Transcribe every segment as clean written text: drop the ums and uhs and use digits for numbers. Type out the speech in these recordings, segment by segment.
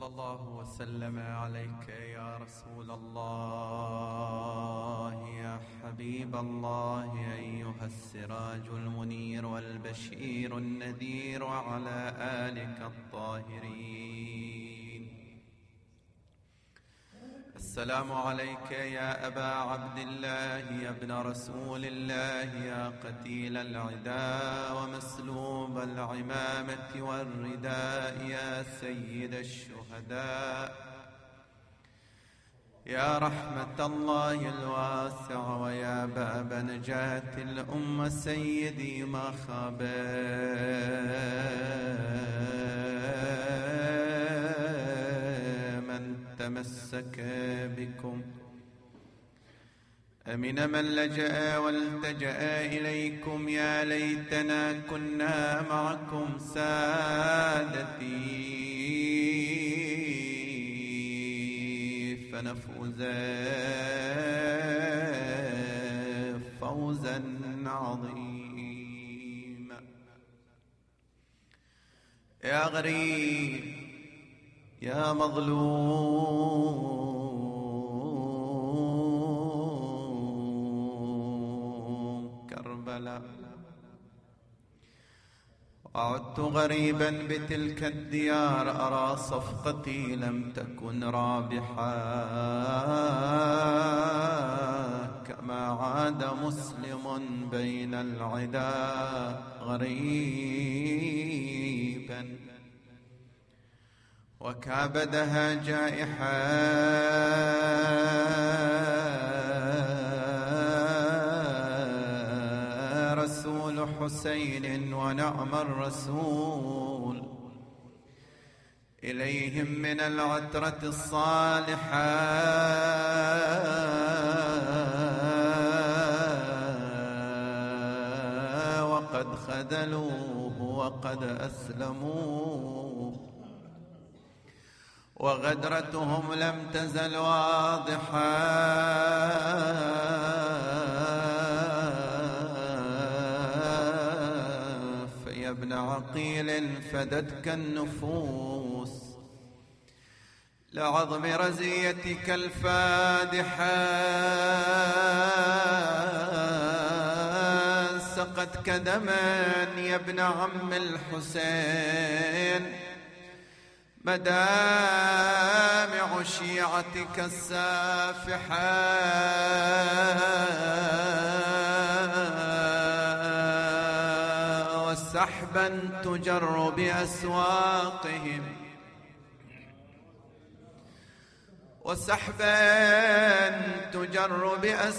صلى الله وسلم عليك يا رسول الله يا حبيب الله أيها السراج المنير والبشير النذير وعلى آلك الطاهرين. السلام عليك يا أبا عبد الله يا ابن رسول الله يا قتيل العداء ومسلوب العمامة والرداء يا سيد الشهداء يا رحمة الله الواسع ويا باب نجاة الأمة سيدي ما خاب من تمسك بكم، أمن من لجأ والتجأ إليكم. يا ليتنا كنا معكم سادتي فنفوز فوزا عظيما. يا غريب يا مظلوم كربلاء، وعدت غريبا بتلك الديار أرى صفقتي لم تكن رابحة كما عاد مسلم بين العدا غريبا وكابدها جائحة رسول حسين ونعم الرسول إليهم من العترة الصالحة وقد خذلوه وقد أسلموه وغدرتهم لم تزل واضحة فيا ابن عقيل فدتك النفوس لعظم رزيتك الفادحة سقتك دما يا ابن عم الحسين مدامع شيعتك السافحة وسحبا تجر بأسواقهم وسحبا تجر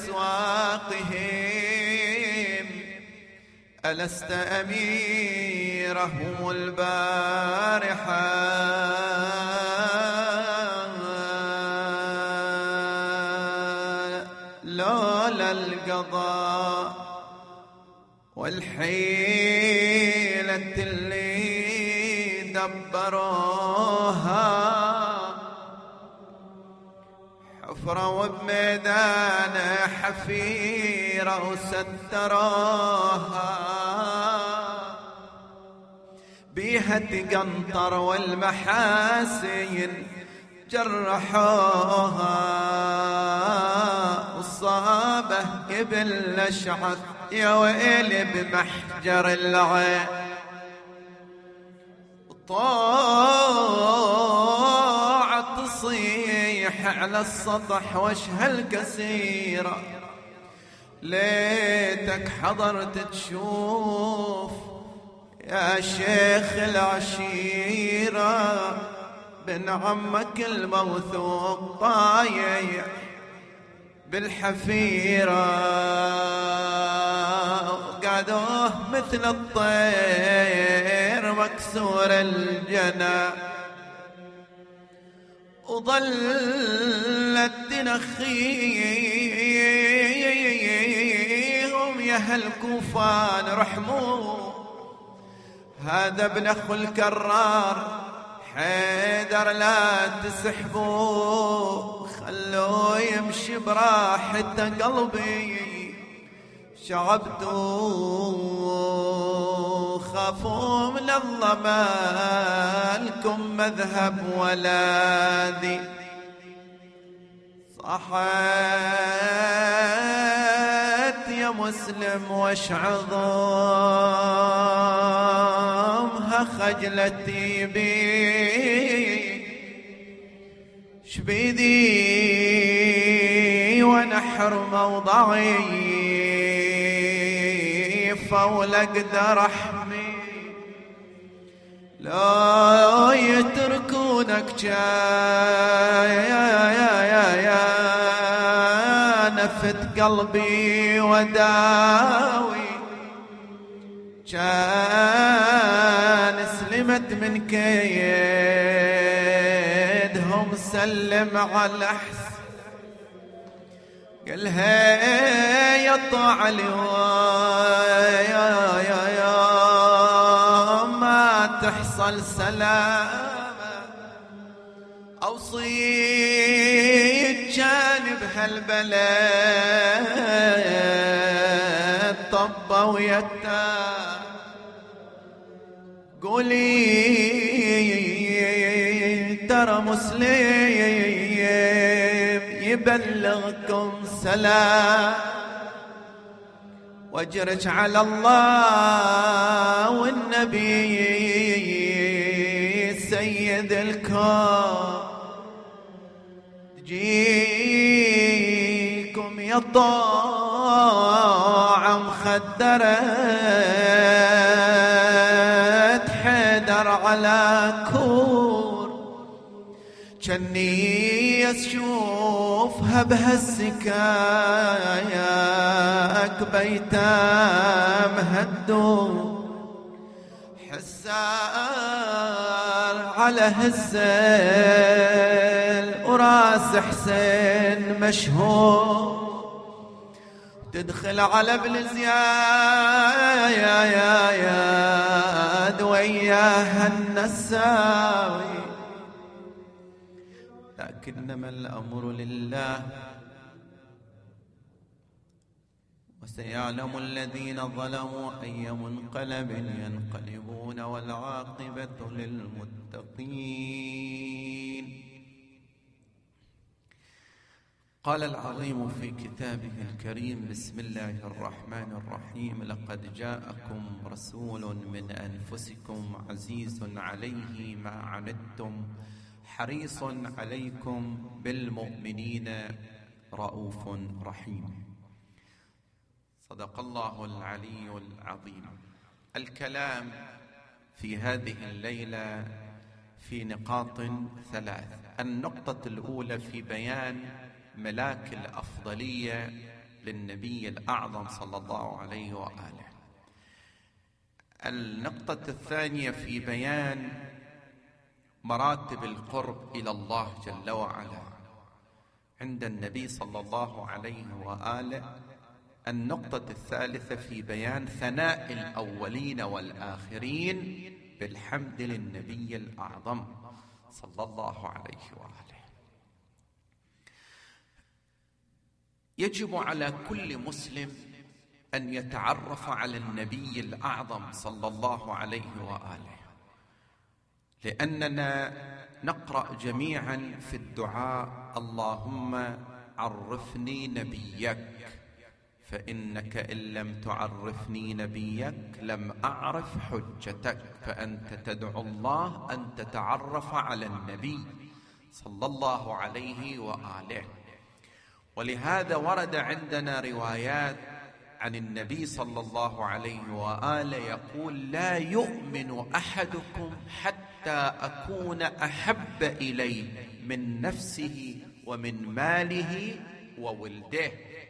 بأسواقهم ألست أميرهم البارحة لولا القضاء والحيلة اللي دبروها حفرة وبميدان حفيرة وستروها بيها تقنطر والمحاسن جرحوها والصابة قبل الأشعث يا ويلي بمحجر العين طاعت تصيح على السطح وجه الكسيرة ليتك حضرت تشوف يا شيخ العشيرة بن عمك الموثوق طايع بالحفيرة قعدوه مثل الطير مكسور الجناح وظلت تنخيهم يا هالكوفان رحموه هذا ابن أخو الكرار حيدر لا تسحبوه خلوه يمشي براحته قلبي شعبته خافوا من الظما لكم مذهب ولا ذي. صحت يا مسلم وش عظمها خجلتي بي، شبيدي ونحر موضعي ولا اقدر احمي، لا يتركونك يا نفت قلبي وداوي، كان سلمت من كيدهم سلم على حس، قالها يا طاع يا ما تحصل سلامة، أوصيك جانب هالبلد طبة ويتا، قولي ترى مسلم يبلغكم سلام، واجرج على الله والنبي سيد الكون، تجيكم يا طاعة مخدرة حيدر على كور، جني اشوفها بهالسكاياك بيتام هدو، حسار على هزل وراس حسين مشهور، تدخل على ابن زياد وياها النساوي، لكنما الأمر لله وسيعلم الذين ظلموا أي منقلب ينقلبون والعاقبة للمتقين. قال العظيم في كتابه الكريم: بسم الله الرحمن الرحيم. لقد جاءكم رسول من أنفسكم عزيز عليه ما عنتم حريص عليكم بالمؤمنين رؤوف رحيم. صدق الله العلي العظيم. الكلام في هذه الليلة في نقاط ثلاث. النقطة الأولى في بيان ملاك الأفضلية للنبي الأعظم صلى الله عليه وآله. النقطة الثانية في بيان مراتب القرب إلى الله جل وعلا عند النبي صلى الله عليه وآله. النقطة الثالثة في بيان ثناء الأولين والآخرين بالحمد للنبي الأعظم صلى الله عليه وآله. يجب على كل مسلم أن يتعرف على النبي الأعظم صلى الله عليه وآله، لأننا نقرأ جميعا في الدعاء: اللهم عرفني نبيك، فإنك إن لم تعرفني نبيك لم أعرف حجتك. فأنت تدعو الله أن تتعرف على النبي صلى الله عليه وآله. ولهذا ورد عندنا روايات عن النبي صلى الله عليه وآله يقول: لا يؤمن أحدكم حتى أكون أحب إليه من نفسه ومن ماله وولده.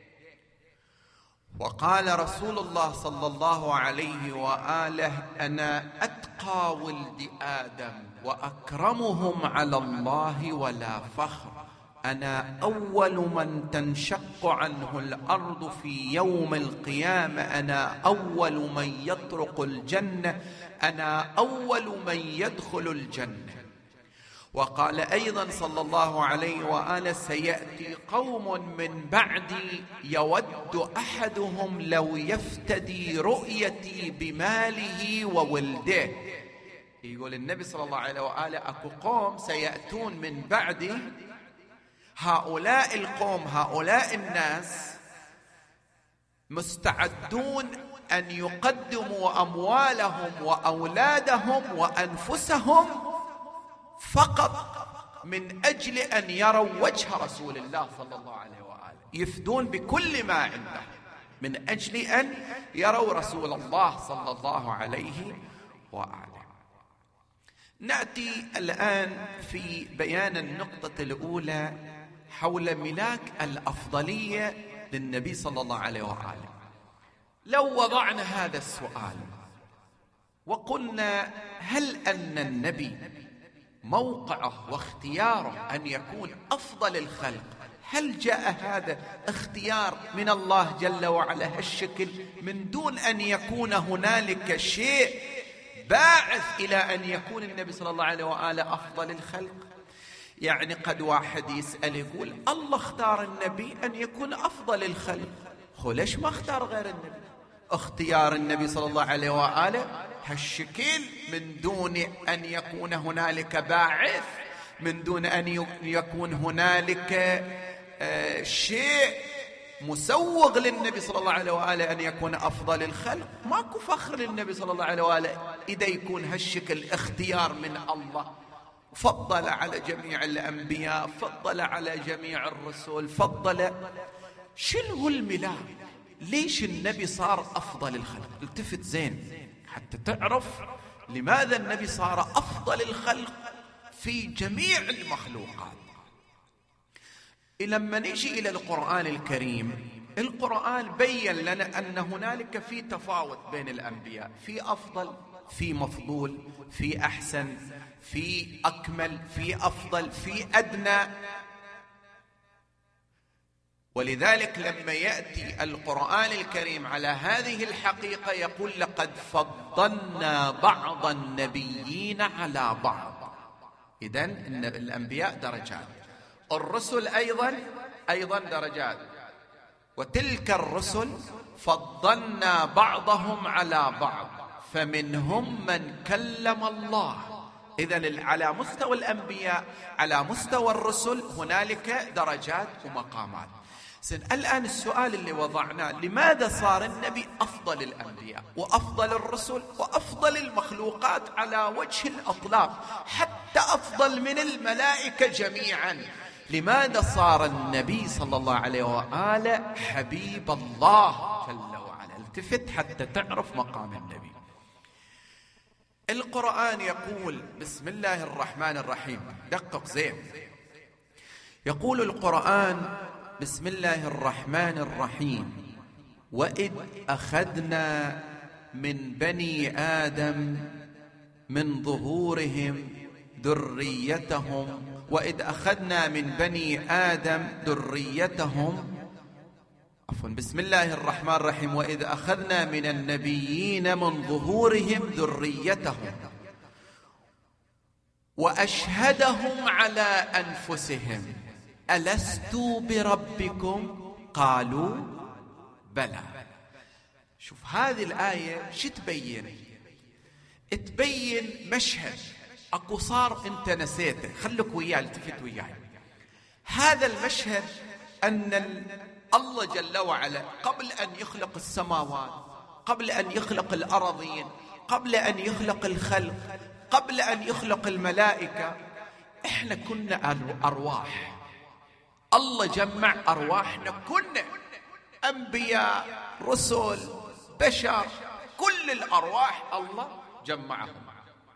وقال رسول الله صلى الله عليه وآله: أنا أتقى ولد آدم وأكرمهم على الله ولا فخر، أنا أول من تنشق عنه الأرض في يوم القيامة، أنا أول من يطرق الجنة، أنا أول من يدخل الجنة. وقال أيضا صلى الله عليه وآله: سيأتي قوم من بعدي يود أحدهم لو يفتدي رؤيتي بماله وولده. يقول النبي صلى الله عليه وآله: أكو قوم سيأتون من بعدي، هؤلاء القوم، هؤلاء الناس مستعدون أن يقدموا أموالهم وأولادهم وأنفسهم فقط من أجل أن يروا وجه رسول الله صلى الله عليه وآله، يفدون بكل ما عندهم من أجل أن يروا رسول الله صلى الله عليه وآله. نأتي الآن في بيان النقطة الأولى حول ملاك الأفضلية للنبي صلى الله عليه وآله. لو وضعنا هذا السؤال وقلنا: هل أن النبي موقعه واختياره أن يكون أفضل الخلق، هل جاء هذا اختيار من الله جل وعلا هالشكل من دون أن يكون هنالك شيء باعث إلى أن يكون النبي صلى الله عليه وآله أفضل الخلق؟ يعني قد واحد يسأل يقول: الله اختار النبي أن يكون أفضل الخلق، ليش ما اختار غير النبي؟ اختيار النبي صلى الله عليه وآله هالشكل من دون أن يكون هنالك باعث، من دون أن يكون هنالك شيء مسوغ للنبي صلى الله عليه وآله أن يكون أفضل الخلق. ماكو فخر للنبي صلى الله عليه وآله إذا يكون هالشكل اختيار من الله، فضل على جميع الأنبياء، فضل على جميع الرسل، فضل. شنو الملاك؟ ليش النبي صار أفضل الخلق؟ التفت زين حتى تعرف لماذا النبي صار أفضل الخلق في جميع المخلوقات. لما نجي إلى القرآن الكريم، القرآن بيّن لنا أن هنالك في تفاوت بين الأنبياء، في أفضل، في مفضول، في أحسن، في أكمل، في أفضل، في أدنى. ولذلك لما يأتي القرآن الكريم على هذه الحقيقة يقول: لقد فضلنا بعض النبيين على بعض. إذن الأنبياء درجات، الرسل أيضا درجات، وتلك الرسل فضلنا بعضهم على بعض فمنهم من كلم الله. إذن على مستوى الأنبياء، على مستوى الرسل هنالك درجات ومقامات. الآن السؤال اللي وضعناه: لماذا صار النبي أفضل الأنبياء وأفضل الرسل وأفضل المخلوقات على وجه الإطلاق، حتى أفضل من الملائكة جميعا؟ لماذا صار النبي صلى الله عليه وآله حبيب الله جل وعلا؟ التفت حتى تعرف مقام النبي. القرآن يقول: بسم الله الرحمن الرحيم، دقق زين. يقول القرآن: بسم الله الرحمن الرحيم: وإذ أخذنا من بني آدم من ظهورهم ذريتهم، وإذ أخذنا من بني آدم ذريتهم، عفوا، بسم الله الرحمن الرحيم: وإذ أخذنا من النبيين من ظهورهم ذريتهم وأشهدهم على أنفسهم ألست بربكم؟ قالوا بلى. شوف هذه الآية شو تبين؟ تبين مشهد أكو صار أنت نسيته، خلك وياي، التفت وياي. هذا المشهد أن الله جل وعلا قبل أن يخلق السماوات، قبل أن يخلق الأراضين، قبل أن يخلق الخلق، قبل أن يخلق الملائكة، إحنا كنا أرواح. الله جمع أرواحنا، كنا أنبياء، رسل، بشر، كل الأرواح الله جمعهم.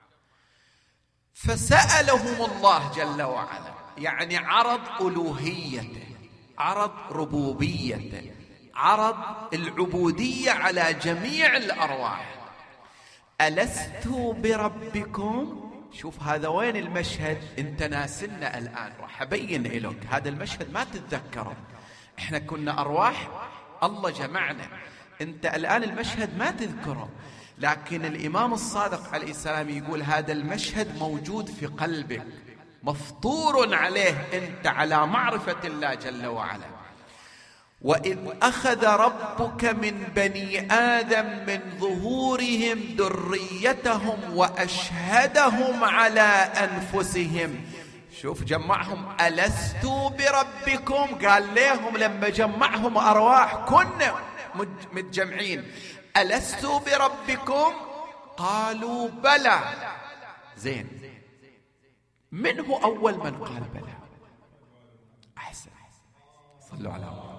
فسألهم الله جل وعلا، يعني عرض ألوهيته، عرض ربوبيته، عرض العبودية على جميع الأرواح: ألست بربكم؟ شوف هذا وين المشهد؟ انت ناسلنا الآن، راح أبين لك هذا المشهد ما تتذكره. احنا كنا أرواح، الله جمعنا، انت الآن المشهد ما تذكره، لكن الإمام الصادق عليه السلام يقول هذا المشهد موجود في قلبك، مفطور عليه أنت على معرفة الله جل وعلا. وإذ أخذ ربك من بني آدم من ظهورهم ذريتهم وأشهدهم على أنفسهم. شوف جمعهم، ألست بربكم؟ قال لهم لما جمعهم أرواح كنا متجمعين، ألست بربكم؟ قالوا بلى. زين، من هو أول من قال بلى؟ أحسن، صلوا على الله.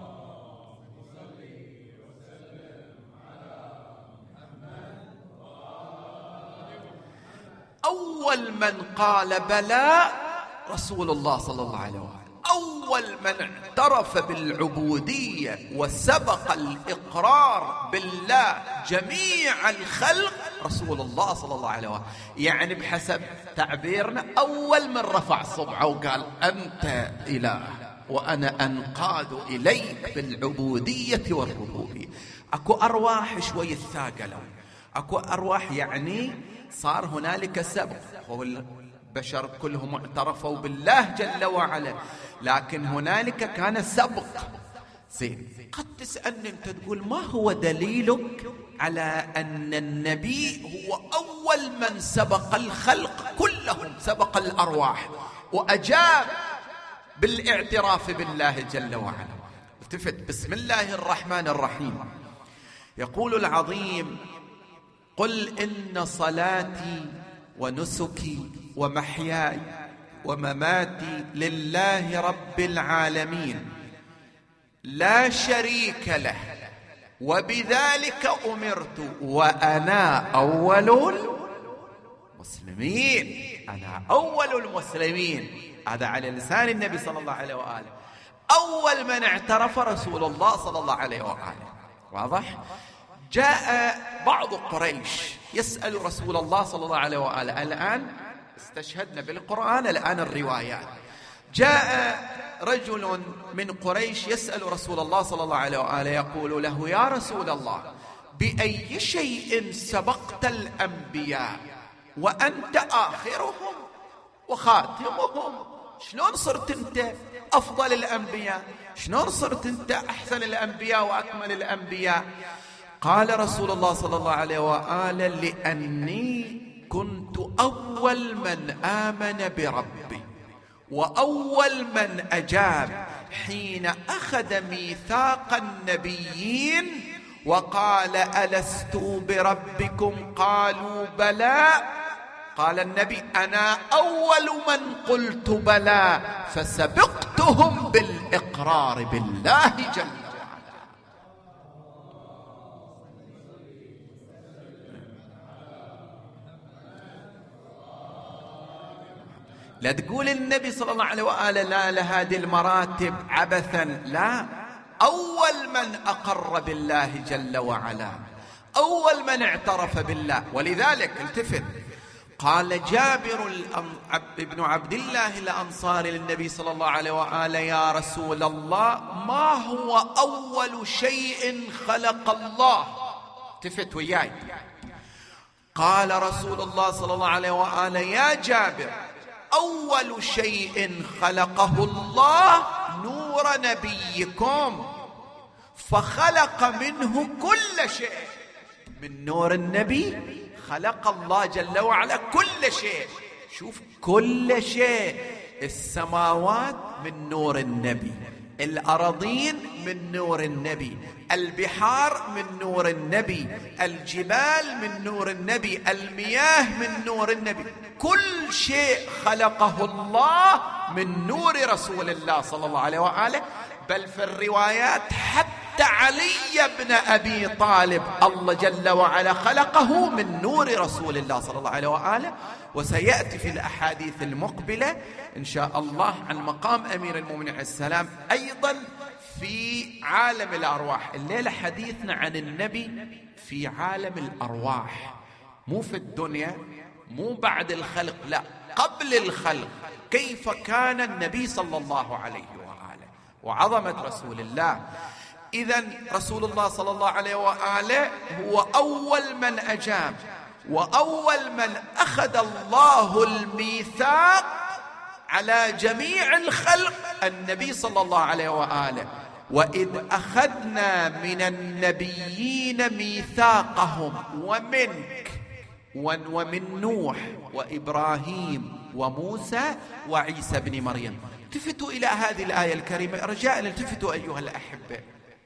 أول من قال بلى رسول الله صلى الله عليه وسلم. أول من اعترف بالعبودية وسبق الإقرار بالله جميع الخلق رسول الله صلى الله عليه وسلم. يعني بحسب تعبيرنا أول من رفع صبعه وقال أنت إله وأنا أنقاد إليك بالعبودية والربوبية. أكو أرواح شوي ثاقلوا، أكو أرواح يعني صار هنالك سبق، البشر كلهم اعترفوا بالله جل وعلا، لكن هنالك كان سبق. زين، قد تسألني أنت تقول ما هو دليلك على أن النبي هو أول من سبق الخلق كلهم، سبق الأرواح وأجاب بالاعتراف بالله جل وعلا؟ التفت، بسم الله الرحمن الرحيم. يقول العظيم: قل إن صلاتي ونسكي ومحياي ومماتي لله رب العالمين لا شريك له وبذلك أمرت وأنا أول المسلمين. أنا أول المسلمين، هذا على لسان النبي صلى الله عليه وآله. أول من اعترف رسول الله صلى الله عليه وآله. واضح؟ جاء بعض قريش يسأل رسول الله صلى الله عليه وآله. الآن استشهدنا بالقرآن، الآن الروايات. جاء رجل من قريش يسأل رسول الله صلى الله عليه وآله، يقول له: يا رسول الله، بأي شيء سبقت الأنبياء وأنت آخرهم وخاتمهم؟ شلون صرت أنت أفضل الأنبياء؟ شلون صرت أنت أحسن الأنبياء وأكمل الأنبياء؟ قال رسول الله صلى الله عليه وآله: لأني كنت أول من آمن بربي وأول من أجاب حين أخذ ميثاق النبيين وقال: ألست بربكم؟ قالوا بلى. قال النبي: أنا أول من قلت بلى، فسبقتهم بالإقرار بالله جل وعلا. لا تقول النبي صلى الله عليه وآله لا لهذه المراتب عبثا، لا، أول من أقر بالله جل وعلا، أول من اعترف بالله. ولذلك التفت، قال جابر بن عبد الله الأنصاري للنبي صلى الله عليه وآله: يا رسول الله، ما هو أول شيء خلق الله؟ التفت وياي. قال رسول الله صلى الله عليه وآله: يا جابر، أول شيء خلقه الله نور نبيكم، فخلق منه كل شيء. من نور النبي خلق الله جل وعلا كل شيء. شوف، كل شيء. السماوات من نور النبي، الأراضين من نور النبي، البحار من نور النبي، الجبال من نور النبي، المياه من نور النبي. كل شيء خلقه الله من نور رسول الله صلى الله عليه وآله. بل في الروايات حتى علي بن أبي طالب الله جل وعلا خلقه من نور رسول الله صلى الله عليه وآله. وسيأتي في الأحاديث المقبلة إن شاء الله عن مقام أمير المؤمنين عليه السلام أيضا في عالم الأرواح. الليلة حديثنا عن النبي في عالم الأرواح، مو في الدنيا، مو بعد الخلق، لا، قبل الخلق. كيف كان النبي صلى الله عليه وآله وعظمة رسول الله. إذن رسول الله صلى الله عليه وآله هو أول من أجاب وأول من أخذ الله الميثاق على جميع الخلق النبي صلى الله عليه وآله. وإذ أخذنا من النبيين ميثاقهم ومنك ومن نوح وإبراهيم وموسى وعيسى بن مريم. التفتوا إلى هذه الآية الكريمة رجاء، التفتوا أيها الأحبة.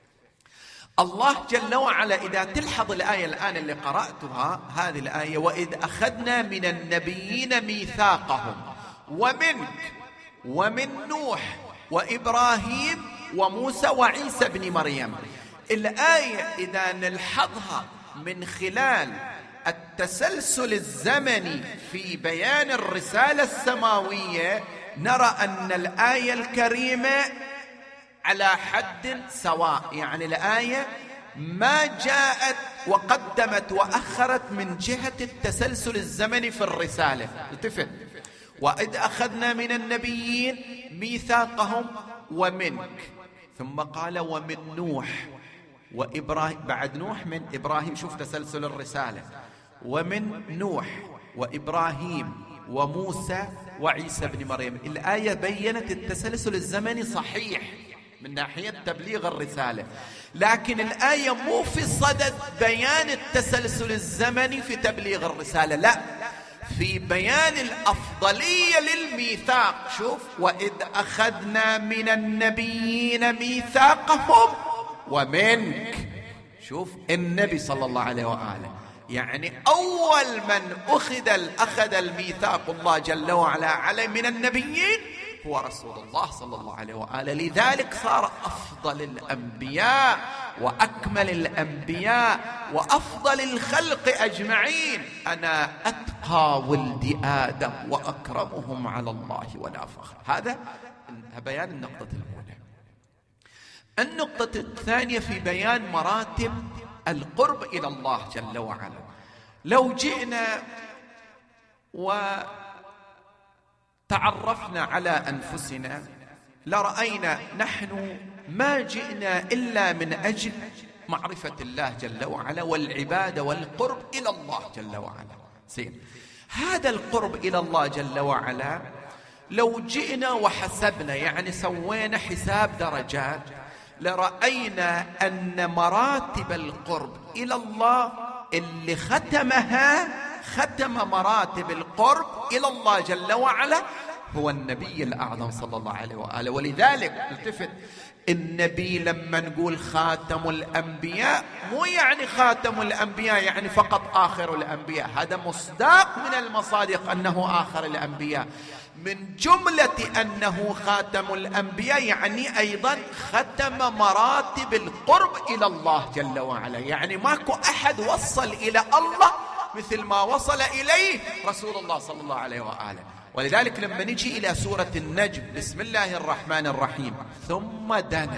الله جل وعلا إذا تلحظ الآية الآن اللي قرأتها، هذه الآية وإذ أخذنا من النبيين ميثاقهم ومنك ومن نوح وإبراهيم وموسى وعيسى بن مريم. الآية إذا نلحظها من خلال التسلسل الزمني في بيان الرسالة السماوية، نرى أن الآية الكريمة على حد سواء. يعني الآية ما جاءت وقدمت وأخرت من جهة التسلسل الزمني في الرسالة. التفت، وإذ أخذنا من النبيين ميثاقهم ومنك، ثم قال ومن نوح وإبراهيم، بعد نوح من إبراهيم، شوف تسلسل الرسالة، ومن نوح وإبراهيم وموسى وعيسى بن مريم. الآية بيّنت التسلسل الزمني صحيح من ناحية تبليغ الرسالة، لكن الآية مو في صدد بيان التسلسل الزمني في تبليغ الرسالة، لا، في بيان الأفضلية للميثاق. شوف، وإذ أخذنا من النبيين ميثاقهم ومنك. شوف النبي صلى الله عليه وآله، يعني أول من أخذ الميثاق الله جل وعلا عليه من النبيين هو رسول الله صلى الله عليه وآله. لذلك صار أفضل الأنبياء وأكمل الأنبياء وأفضل الخلق أجمعين. أنا أتقى ولد آدم وأكرمهم على الله ولا فخر. هذا بيان النقطة الأولى. النقطة الثانية في بيان مراتب القرب إلى الله جل وعلا. لو جئنا وتعرفنا على أنفسنا لرأينا نحن ما جئنا إلا من أجل معرفة الله جل وعلا والعبادة والقرب إلى الله جل وعلا. زين، هذا القرب إلى الله جل وعلا لو جئنا وحسبنا، يعني سوينا حساب درجات، لرأينا أن مراتب القرب إلى الله اللي ختم مراتب القرب إلى الله جل وعلا هو النبي الأعظم صلى الله عليه وآله. ولذلك التفت، النبي لما نقول خاتم الأنبياء مو يعني خاتم الأنبياء يعني فقط آخر الأنبياء، هذا مصداق من المصادق أنه آخر الأنبياء. من جملة أنه خاتم الأنبياء يعني أيضا ختم مراتب القرب إلى الله جل وعلا، يعني ماكو أحد وصل إلى الله مثل ما وصل إليه رسول الله صلى الله عليه وآله. ولذلك لما نجي إلى سورة النجم، بسم الله الرحمن الرحيم، ثم دنا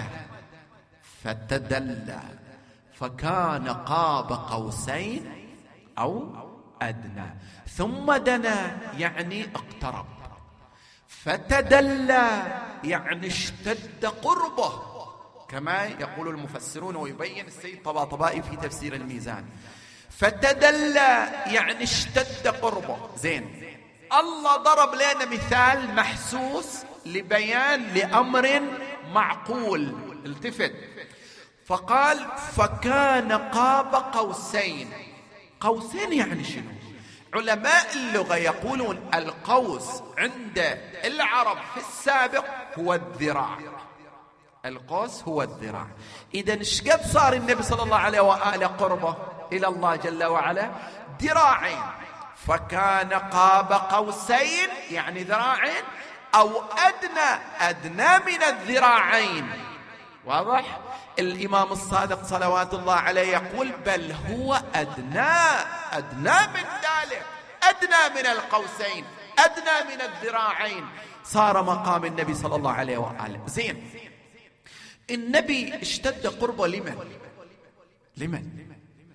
فتدلى فكان قاب قوسين أو أدنى. ثم دنا يعني اقترب، فتدلى يعني اشتد قربه، كما يقول المفسرون ويبين السيد طباطبائي في تفسير الميزان. فتدلى يعني اشتد قربه. زين، الله ضرب لنا مثال محسوس لبيان لأمر معقول. التفت، فقال فكان قاب قوسين. قوسين يعني شنو؟ علماء اللغة يقولون القوس عند العرب في السابق هو الذراع، القوس هو الذراع. إذن شقد صار النبي صلى الله عليه وآله قربه إلى الله جل وعلا؟ ذراعين. فكان قاب قوسين يعني ذراعين، أو أدنى من الذراعين. واضح؟ الإمام الصادق صلوات الله عليه يقول بل هو أدنى من ذلك، أدنى من القوسين، أدنى من الذراعين، صار مقام النبي صلى الله عليه وآله. زين، النبي اشتد قربه لمن؟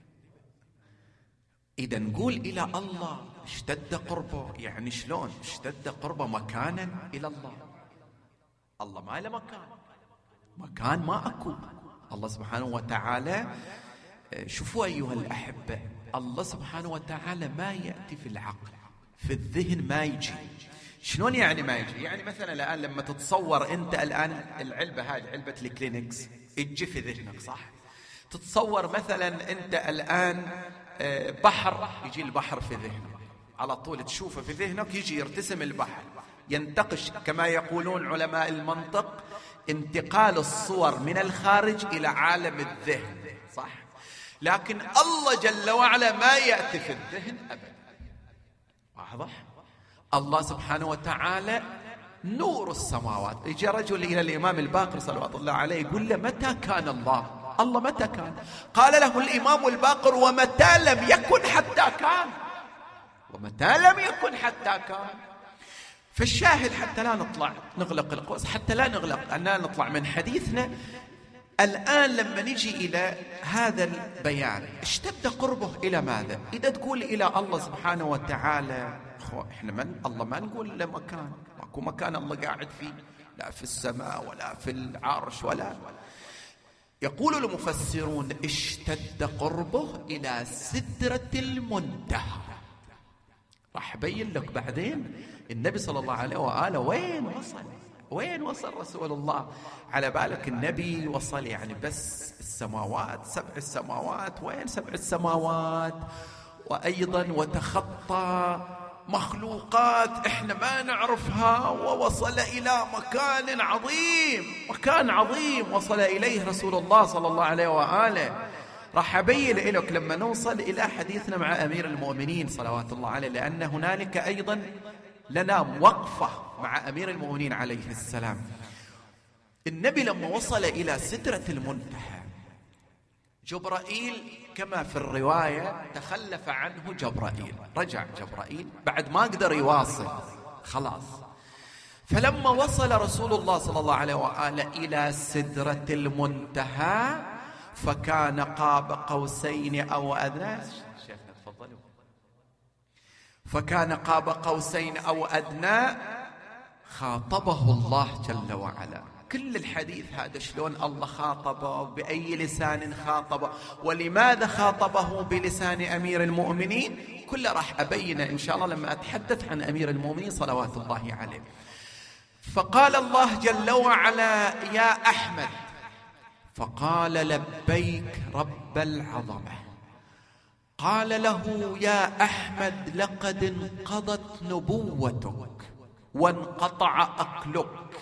إذا نقول إلى الله اشتد قربه، يعني شلون اشتد قربه؟ مكانا إلى الله. الله ما له مكان ما أكو. الله سبحانه وتعالى، شوفوا أيها الأحبة، الله سبحانه وتعالى ما يأتي في العقل، في الذهن ما يجي. شلون يعني ما يجي؟ يعني مثلا الآن لما تتصور أنت الآن العلبة هذه علبة الكلينكس يجي في ذهنك، صح؟ تتصور مثلا أنت الآن بحر، يجي البحر في ذهنك على طول، تشوفه في ذهنك، يجي يرتسم البحر، ينتقش كما يقولون علماء المنطق انتقال الصور من الخارج إلى عالم الذهن، صح؟ لكن الله جل وعلا ما يأتي في الذهن أبدا. واضح؟ الله سبحانه وتعالى نور السماوات. يجي رجل إلى الإمام الباقر صلوات الله عليه يقول له متى كان الله متى كان؟ قال له الإمام الباقر ومتى لم يكن حتى كان، ومتى لم يكن حتى كان. فالشاهد حتى لا نغلق القوس، حتى لا نطلع من حديثنا الآن لما نجي إلى هذا البيان اشتد قربه إلى ماذا؟ إذا تقول إلى الله سبحانه وتعالى، إحنا الله ما نقول له مكان، ماكو مكان الله قاعد فيه، لا في السماء ولا في العرش ولا. يقول المفسرون اشتد قربه إلى سدرة المنتهى. راح أبين لك بعدين النبي صلى الله عليه وآله وين وصل رسول الله. على بالك النبي وصل يعني بس السماوات، 7 السماوات، وين 7 السماوات؟ وأيضا وتخطى مخلوقات احنا ما نعرفها، ووصل إلى مكان عظيم وصل إليه رسول الله صلى الله عليه وآله. راح أبين لك لما نوصل إلى حديثنا مع أمير المؤمنين صلوات الله عليه، لأن هنالك أيضا لنا وقفة مع أمير المؤمنين عليه السلام. النبي لما وصل إلى سدرة المنتهى، جبرائيل كما في الرواية تخلف عنه جبرائيل، رجع جبرائيل بعد ما قدر يواصل خلاص. فلما وصل رسول الله صلى الله عليه وآله إلى سدرة المنتهى فكان قاب قوسين أو أدنى، فكان قاب قوسين أو أدنى، خاطبه الله جل وعلا. كل الحديث هذا شلون الله خاطبه، بأي لسان خاطبه، ولماذا خاطبه بلسان أمير المؤمنين، كله راح أبينه إن شاء الله لما أتحدث عن أمير المؤمنين صلوات الله عليه. فقال الله جل وعلا يا أحمد، فقال لبيك رب العظمة. قال له يا أحمد لقد انقضت نبوتك وانقطع أكلك،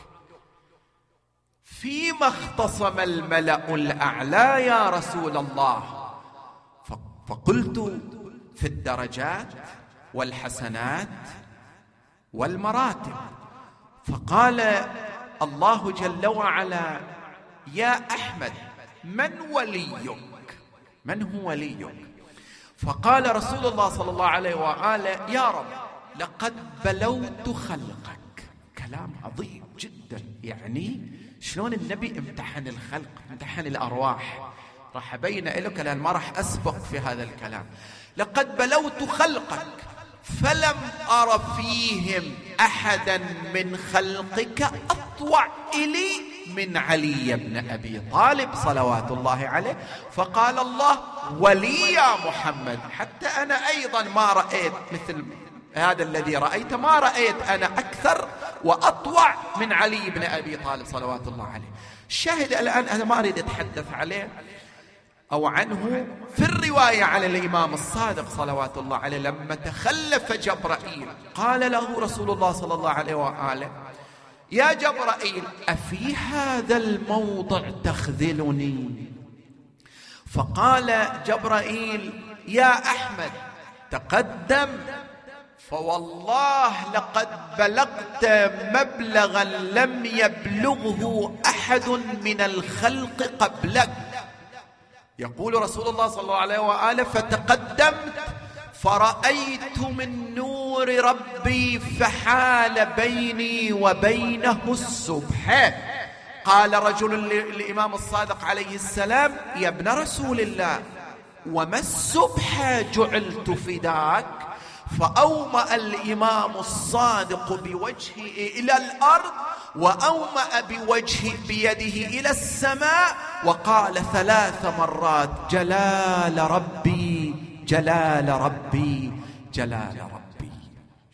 فيما اختصم الملأ الأعلى يا رسول الله؟ فقلت في الدرجات والحسنات والمراتب. فقال الله جل وعلا يا أحمد من وليك؟ من هو وليك؟ فقال رسول الله صلى الله عليه وآله يا رب لقد بلوت خلقك. كلام عظيم جدا، يعني شلون النبي امتحن الخلق، امتحن الأرواح. راح أبين لك لأن ما راح أسبق في هذا الكلام. لقد بلوت خلقك فلم أر فيهم أحدا من خلقك أطوع إلي من علي بن أبي طالب صلوات الله عليه. فقال الله ولي يا محمد، حتى أنا أيضا ما رأيت مثل هذا الذي رأيت، ما رأيت أنا أكثر وأطوع من علي بن أبي طالب صلوات الله عليه. الشاهد الآن أنا ما أريد أتحدث عليه أو عنه. في الرواية على الإمام الصادق صلوات الله عليه لما تخلف جبرائيل قال له رسول الله صلى الله عليه وآله يا جبرائيل أفي هذا الموضع تخذلني؟ فقال جبرائيل يا أحمد تقدم، فوالله لقد بلغت مبلغا لم يبلغه أحد من الخلق قبلك. يقول رسول الله صلى الله عليه وآله فتقدمت فرأيت من نور ربي فحال بيني وبينه السبحة. قال رجل للإمام الصادق عليه السلام يا ابن رسول الله وما السبحة جعلت فداك؟ فأومأ الإمام الصادق بوجهه إلى الأرض وأومأ بوجهه بيده إلى السماء وقال 3 مرات جلال ربي جلال ربي جلال ربي.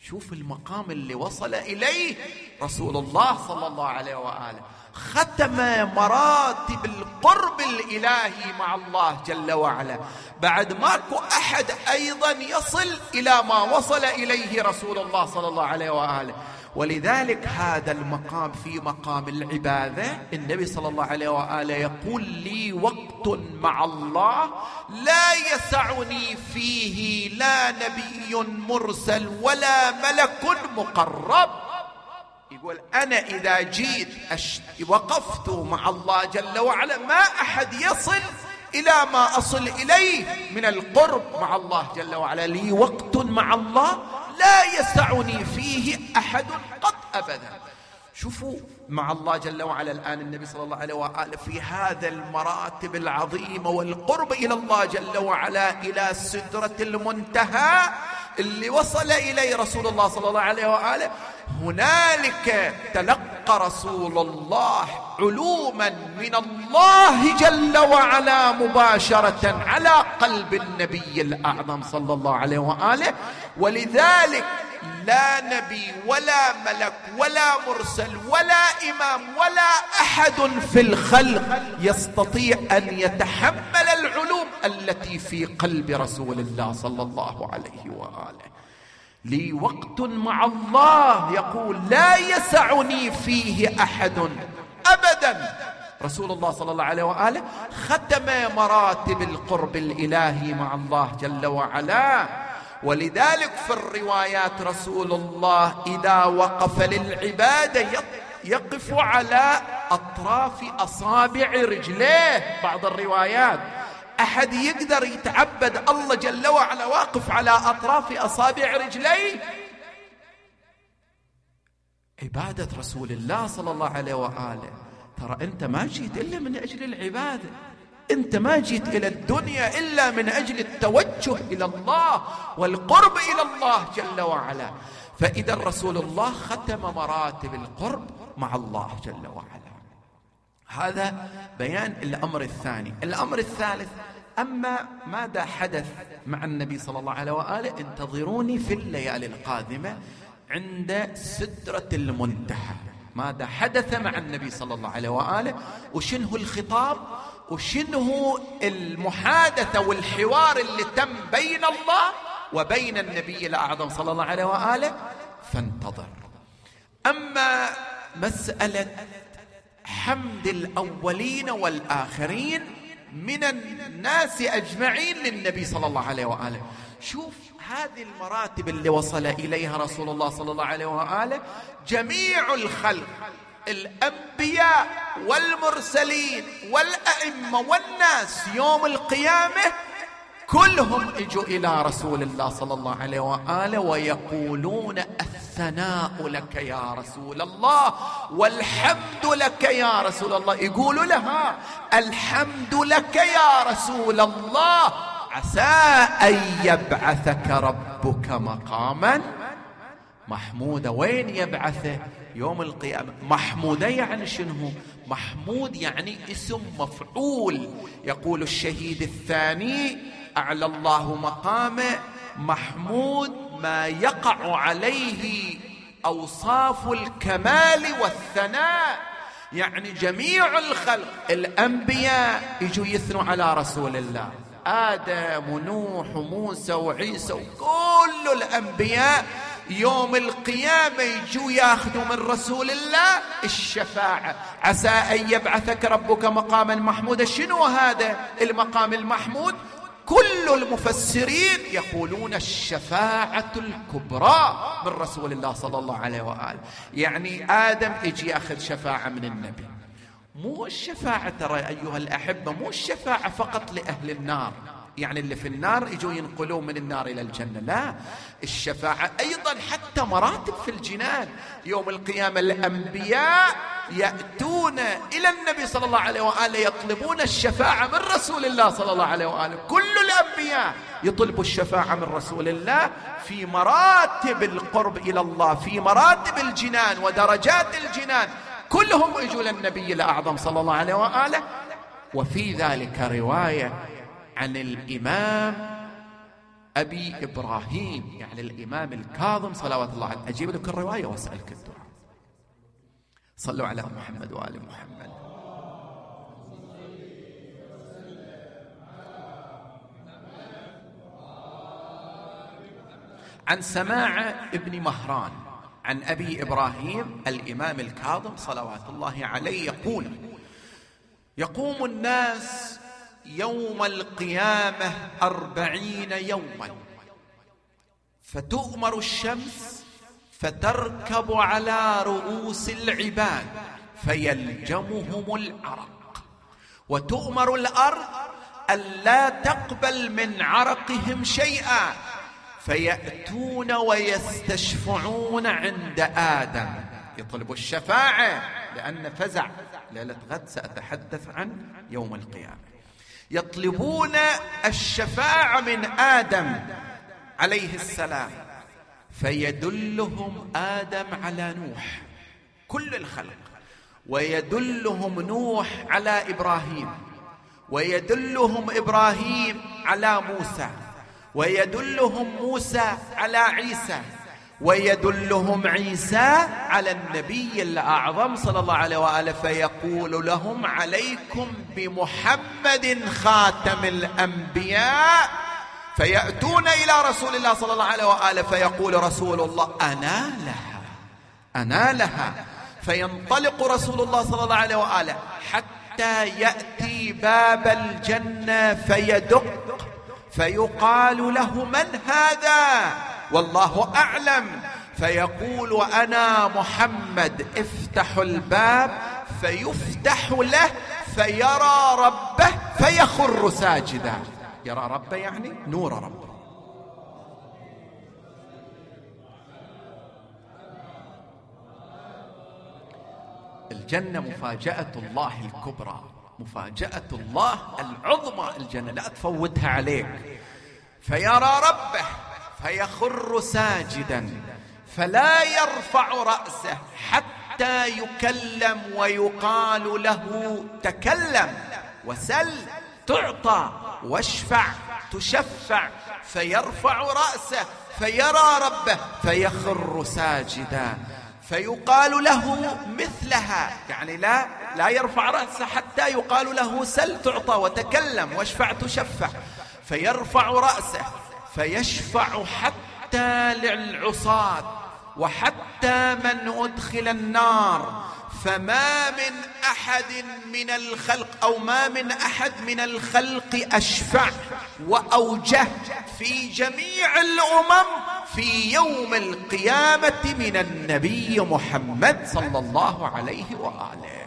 شوف المقام اللي وصل إليه رسول الله صلى الله عليه وآله. ختم مراتب القرب الإلهي مع الله جل وعلا، بعد ماكو أحد أيضا يصل إلى ما وصل إليه رسول الله صلى الله عليه وآله. ولذلك هذا المقام في مقام العبادة، النبي صلى الله عليه وآله يقول: لي وقت مع الله لا يسعني فيه لا نبي مرسل ولا ملك مقرب. يقول أنا إذا جيت وقفت مع الله جل وعلا ما أحد يصل إلى ما أصل إليه من القرب مع الله جل وعلا. لي وقت مع الله لا يسعني فيه أحد قط أبدا. شوفوا مع الله جل وعلا الآن النبي صلى الله عليه وآله في هذا المراتب العظيمة والقرب إلى الله جل وعلا إلى سدرة المنتهى اللي وصل إليه رسول الله صلى الله عليه وآله. هنالك تلقى رسول الله علوما من الله جل وعلا مباشرة على قلب النبي الأعظم صلى الله عليه وآله. ولذلك لا نبي ولا ملك ولا مرسل ولا إمام ولا أحد في الخلق يستطيع أن يتحمل العلوم التي في قلب رسول الله صلى الله عليه وآله. لي وقت مع الله يقول لا يسعني فيه أحد أبدا. رسول الله صلى الله عليه وآله ختم مراتب القرب الإلهي مع الله جل وعلا. ولذلك في الروايات رسول الله إذا وقف للعبادة يقف على أطراف أصابع رجليه. بعض الروايات أحد يقدر يتعبد الله جل وعلا واقف على أطراف أصابع رجليه؟ عبادة رسول الله صلى الله عليه وآله. ترى أنت ما جيت إلا من أجل العبادة، أنت ما جيت إلى الدنيا إلا من أجل التوجه إلى الله والقرب إلى الله جل وعلا. فإذا رسول الله ختم مراتب القرب مع الله جل وعلا. هذا بيان الأمر الثاني. الأمر الثالث: أما ماذا حدث مع النبي صلى الله عليه وآله انتظروني في الليالي القادمة عند سدرة المنتهى. ماذا حدث مع النبي صلى الله عليه وآله، وشنه الخطاب، وشنه المحادثة والحوار اللي تم بين الله وبين النبي الأعظم صلى الله عليه وآله، فانتظر. أما مسألة حمد الأولين والآخرين من الناس أجمعين للنبي صلى الله عليه وآله، شوف هذه المراتب اللي وصل إليها رسول الله صلى الله عليه وآله. جميع الخلق، الأنبياء والمرسلين والأئمة والناس يوم القيامة كلهم اجوا إلى رسول الله صلى الله عليه وآله ويقولون: الثناء لك يا رسول الله والحمد لك يا رسول الله. يقولوا لها: الحمد لك يا رسول الله، عسى أن يبعثك ربك مقاما محمودا. وين يبعثه؟ يوم القيامة. محمودا يعني شنو؟ محمود يعني اسم مفعول. يقول الشهيد الثاني: أعلى الله مقامه محمود ما يقع عليه أوصاف الكمال والثناء. يعني جميع الخلق، الأنبياء يجوا يثنوا على رسول الله، آدم ونوح وموسى وعيسى وكل الأنبياء يوم القيامة يجوا ياخذوا من رسول الله الشفاعة. عسى أن يبعثك ربك مقاما محمودا. شنو هذا المقام المحمود؟ كل المفسرين يقولون الشفاعة الكبرى من رسول الله صلى الله عليه وآله. يعني آدم يجي ياخذ شفاعة من النبي. مو الشفاعة ترى أيها الأحبة، مو الشفاعة فقط لأهل النار، يعني اللي في النار يجوا ينقلون من النار إلى الجنة، لا، الشفاعة أيضا حتى مراتب في الجنان. يوم القيامة الأنبياء يأتون إلى النبي صلى الله عليه وآله يطلبون الشفاعة من رسول الله صلى الله عليه وآله. كل الأنبياء يطلبوا الشفاعة من رسول الله في مراتب القرب إلى الله، في مراتب الجنان ودرجات الجنان، كلهم يجوا للنبي الأعظم صلى الله عليه وآله. وفي ذلك رواية عن الإمام أبي إبراهيم يعني الإمام الكاظم صلوات الله عليه. أجيب لك الرواية وأسألك الدعاء. صلوا على محمد وآل محمد. عن سماع ابن مهران عن أبي إبراهيم الإمام الكاظم صلوات الله عليه يقول: يقوم الناس يوم القيامة 40 يوما، فتؤمر الشمس فتركب على رؤوس العباد فيلجمهم العرق، وتؤمر الأرض ألا تقبل من عرقهم شيئا، فيأتون ويستشفعون عند آدم، يطلبوا الشفاعة لأن فزع ليلة غد سأتحدث عن يوم القيامة. يطلبون الشفاعة من آدم عليه السلام، فيدلهم آدم على نوح كل الخلق، ويدلهم نوح على إبراهيم، ويدلهم إبراهيم على موسى، ويدلهم موسى على عيسى، ويدلهم عيسى على النبي الأعظم صلى الله عليه وآله، فيقول لهم: عليكم بمحمد خاتم الأنبياء. فيأتون إلى رسول الله صلى الله عليه وآله فيقول رسول الله: أنا لها أنا لها. فينطلق رسول الله صلى الله عليه وآله حتى يأتي باب الجنة فيدق، فيقال له: من هذا؟ والله أعلم. فيقول: أنا محمد، افتحوا الباب. فيفتح له فيرى ربه فيخر ساجدا. يرى ربه يعني نور ربه. الجنة مفاجأة الله الكبرى، مفاجأة الله العظمى، الجنة لا تفوتها عليك. فيرى ربه فيخر ساجدا فلا يرفع رأسه حتى يكلم ويقال له: تكلم وسل تعطى واشفع تشفع. فيرفع رأسه فيرى ربه فيخر ساجدا، فيقال له مثلها، يعني لا يرفع رأسه حتى يقال له: سل تعطى وتكلم واشفع تشفع. فيرفع رأسه فيشفع حتى للعصاة وحتى من أدخل النار. فما من أحد من الخلق أو ما من أحد من الخلق أشفع وأوجه في جميع الأمم في يوم القيامة من النبي محمد صلى الله عليه وآله.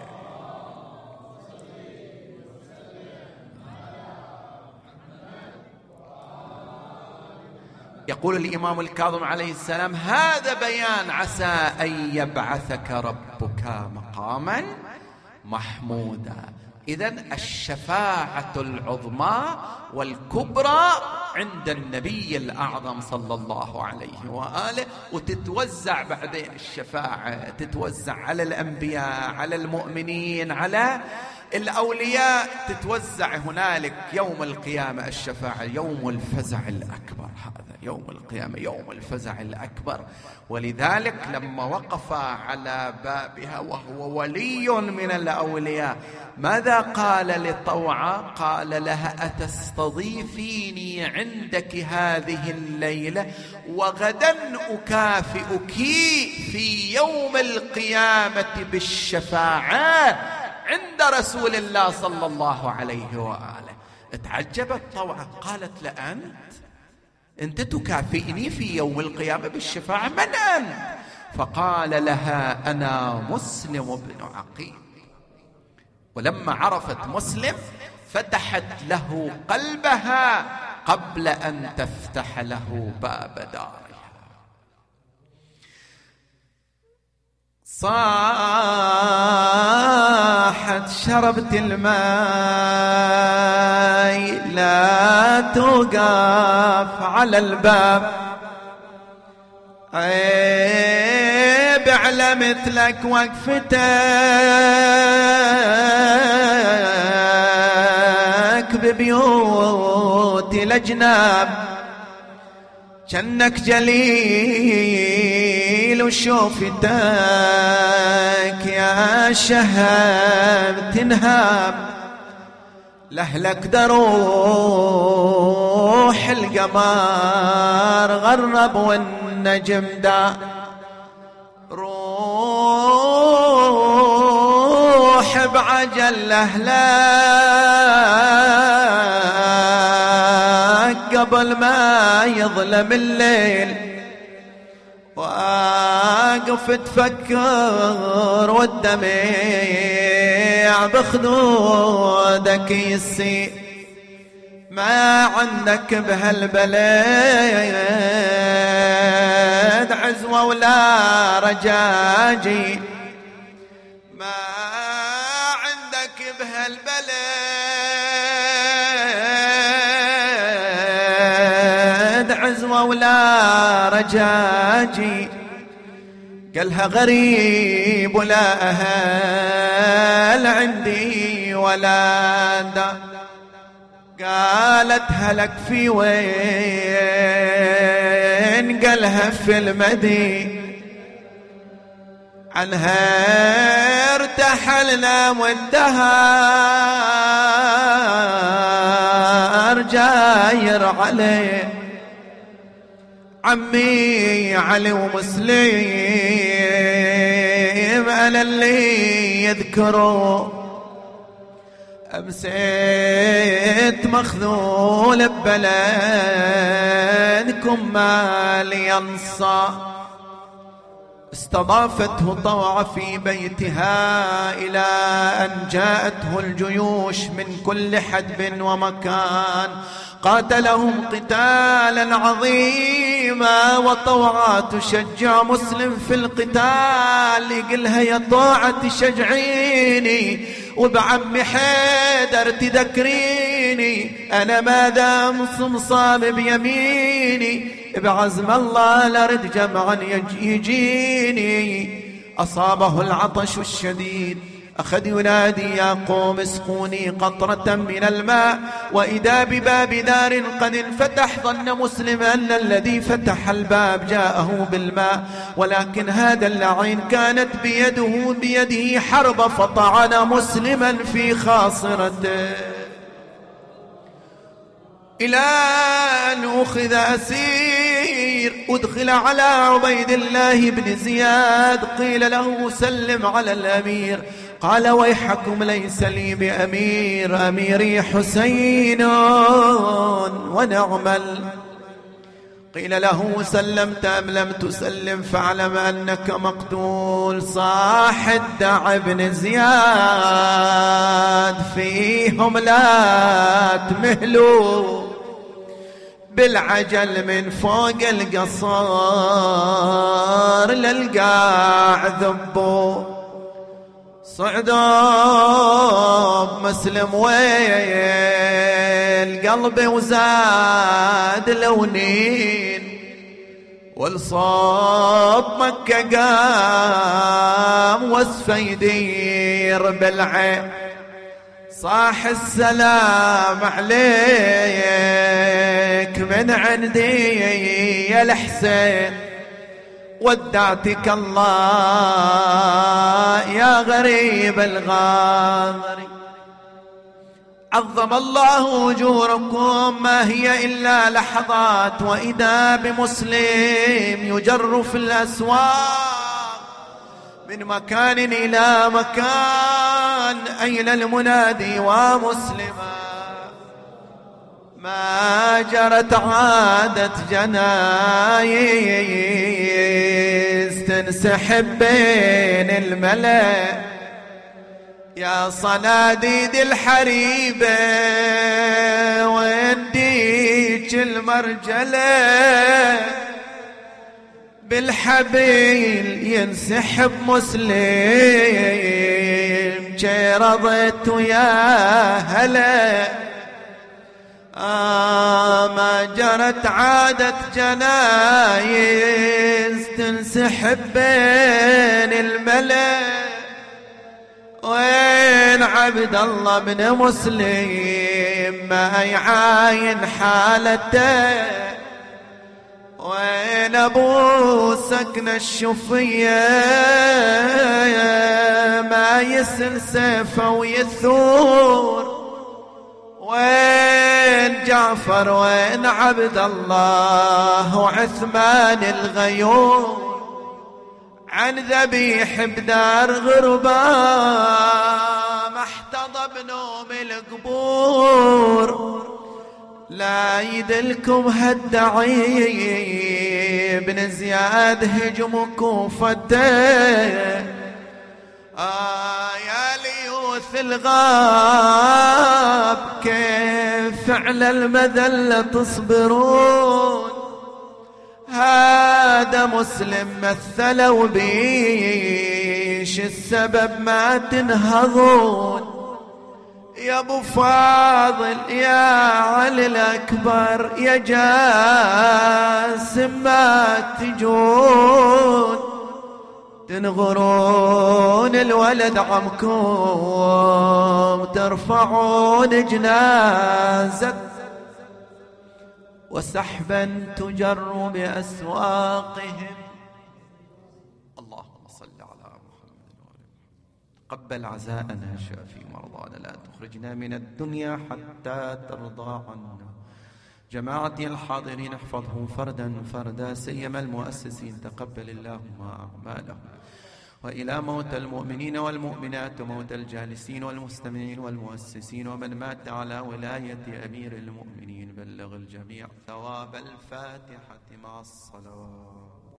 يقول الإمام الكاظم عليه السلام: هذا بيان عسى أن يبعثك ربك مقاما محمودا. إذن الشفاعة العظمى والكبرى عند النبي الأعظم صلى الله عليه وآله، وتتوزع بعدين الشفاعة، تتوزع على الأنبياء، على المؤمنين، على الأولياء، تتوزع هنالك يوم القيامة الشفاعة، يوم الفزع الأكبر. هذا يوم القيامة يوم الفزع الأكبر. ولذلك لما وقف على بابها وهو ولي من الأولياء ماذا قال لطوعة؟ قال لها: أتستضيفيني عندك هذه الليلة وغدا أكافئك في يوم القيامة بالشفاعة عند رسول الله صلى الله عليه وآله. اتعجبت طوعة، قالت: أنت تكافئني في يوم القيامة بالشفاعة، من أنت؟ فقال لها: أنا مسلم بن عقيل. ولما عرفت مسلم فتحت له قلبها قبل أن تفتح له باب دارها. صاحت: شربت الماء لا توقف على الباب، عيب على مثلك وقفتك ببيوت الأجناب. جنك جليل وشوفتك يا شهاب تنهاب، لهلك دروح القمر غرب والنجم دا، روح بعجل لهلك قبل ما يظلم الليل، واقف تفكر والدمع بخدودك يسيل، ما عندك بهالبلد عزوة ولا رجاجي، ما عندك بهالبلد عزوة ولا رجاجي. قالها غريب ولا أهل عندي ولا دا، قالت هلك في وين؟ قالها في المدي، عنها ارتحلنا والدهر جاير عليه، عمي علي ومسلم أنا اللي يذكره، أمسيت مخذول ببلدكم ما لينصى، استضافته طوع في بيتها إلى أن جاءته الجيوش من كل حدب ومكان، قاتلهم قتالا عظيما، وطوعا تشجع مسلم في القتال، يقلها يا طوعة تشجعيني وبعم حيدر تذكريني، أنا ما دام صمصام بيميني بعزم الله لرد جمعا يجيني. أصابه العطش الشديد، أخذ ينادي يا قوم اسقوني قطرة من الماء، وإذا بباب دار قد انفتح، ظن مسلم أن الذي فتح الباب جاءه بالماء، ولكن هذا اللعين كانت بيده حرب، فطعن مسلما في خاصرته إلى أن أخذ أسير، أدخل على عبيد الله بن زياد، قيل له سلم على الأمير، قال ويحكم ليس لي بأمير، أميري حسين ونعمل. قيل له سلمت أم لم تسلم؟ فاعلم أنك مقتول. صاح ادع ابن زياد فيهم لا تمهلوا، بالعجل من فوق القصر للقاع ذبوا، صعدوا بمسلم ويل قلبي وزاد لونين، والصوب مكة قام وصفه يدير بالعين، صاح السلام عليك من عندي يا الحسين، ودعتك الله يا غريب الغار، عظم الله أجوركم ما هي إلا لحظات، وإذا بمسلم يجر في الأسواق من مكان إلى مكان، أين المنادي ومسلما، ما جرت عادة جنايز تنسحب بين الملأ، يا صناديد الحريبة وين ديك المرجلة، بالحبيل ينسحب مسلم جي رضيت يا هلا، ما جرت عادة جنايز تنسحب بين الملأ، وين عبد الله بن مسلم ما يعاين حالته، وين ابو سكن الشفية ما يسل سيفه ويثور؟ وين جعفر وين عبد الله وعثمان الغيور؟ عن ذبيح بدار غربة ما احتضى بنوم القبور. لا يدلكم هالدعي بن زياد هجم كوفته. يا ليوث الغاب كيف على المذلة تصبرون؟ هذا مسلم مثلوا بيش السبب ما تنهضون؟ يا ابو فاضل يا علي الاكبر يا جاسم ما تجون؟ تنغرون الولد عمكم ترفعون جنازة وسحبا تجر بأسواقهم. اللهم صل على محمد وآله. قبل عزاءنا شافي مرضانا لا تخرجنا من الدنيا حتى ترضى عنا. جماعتي الحاضرين احفظهم فردا فردا سيما المؤسسين تقبل اللهم أعمالهم. وإلى موتى المؤمنين والمؤمنات وموتى الجالسين والمستمعين والمؤسسين ومن مات على ولاية أمير المؤمنين بلغ الجميع ثواب الفاتحة مع الصلوات.